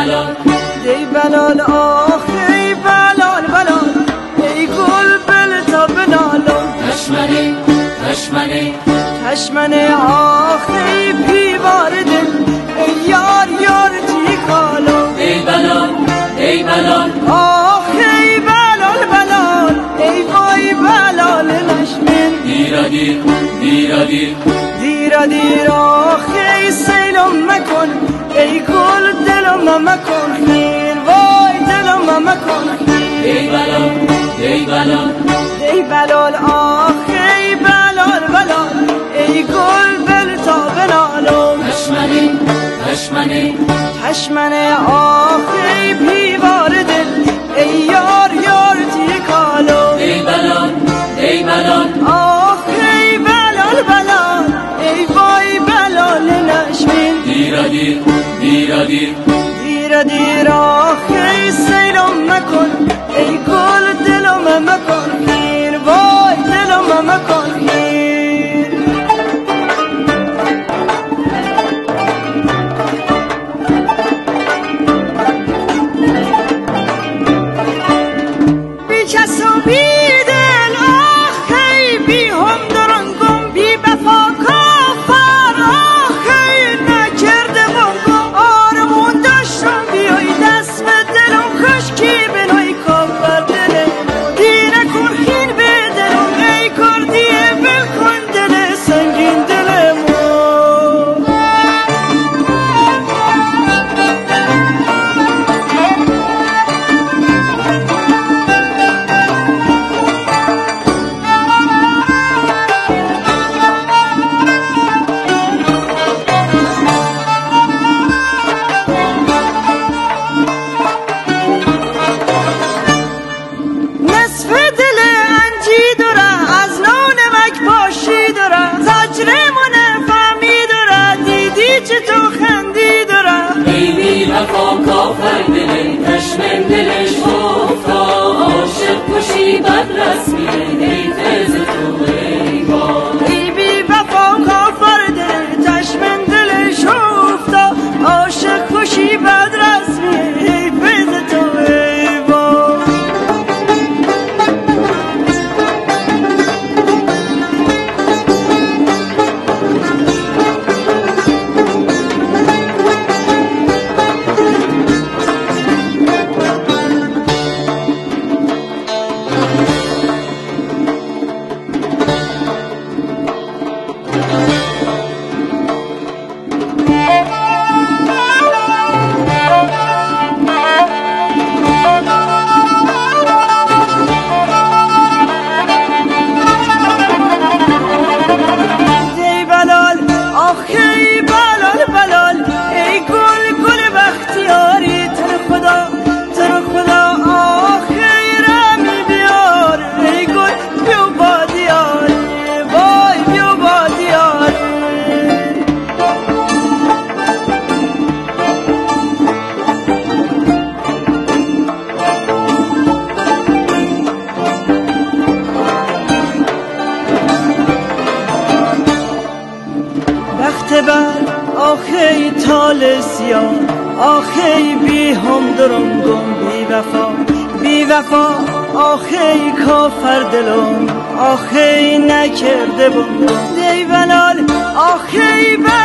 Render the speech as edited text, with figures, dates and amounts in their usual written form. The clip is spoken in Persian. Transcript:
بلال دی بلال آخی بلال بلال ای گل بل تا بنالم تشمنه تشمنه تشمنه آخی پیوار دل ای یار یار تیکالم ای بلال ای بلال آخی بلال بلال ای وای بلال نشمن دیرا دیر دیرا دیر دیرا دیر آخی سیلم مکن ای گل دلم مکن خیر وای دلم مکن خیر ای بلال ای بلال ای بلال آخی بلال بلال ای گل بل تا بنالم تشمنه تشمنه تشمنه آخی پیوار دل ای یار یار تیکالم ای بلال ای بلال آخی بلال بلال ای وای بلال نشمین دیرا دیر دیرا دیر دیر دیر آخی سیلم مکن ای گل دلم مکن خیر وای دلم مکن خیر بی کس و بی دل آخی بی هم درنگم بی بفا کافر آخی نکرده بانگم آرمون داشتم بیای دست به دلم خشکی بنای کافر دله دیره کن خین به دلم ای کردیه بکن دل سنگین دلمو نصف دل انجی داره از نونمک پاشی داره زجرمونه فهمی داره دیدی چه تو خندی داره ای بی وفا کافر دل تشمن دلش گفتا عاشق کشی بد رسمیه ای فیض تو ای بال ای بی وفا کافر دل تشمن دلش افتا عاشق کشی بد رسمی ای فیض تو ای بابا دی بلال آخی بلال بلال ای گل گل بختیاری تر خدا آخی رمی بیار ای گل بیو بادیاری وای بیو بادیاری بخت بر آخی تال سیاه آخی بی هم درنگم بی وفا آخی کافر دلم آخی نکرده بم دی بلال آخی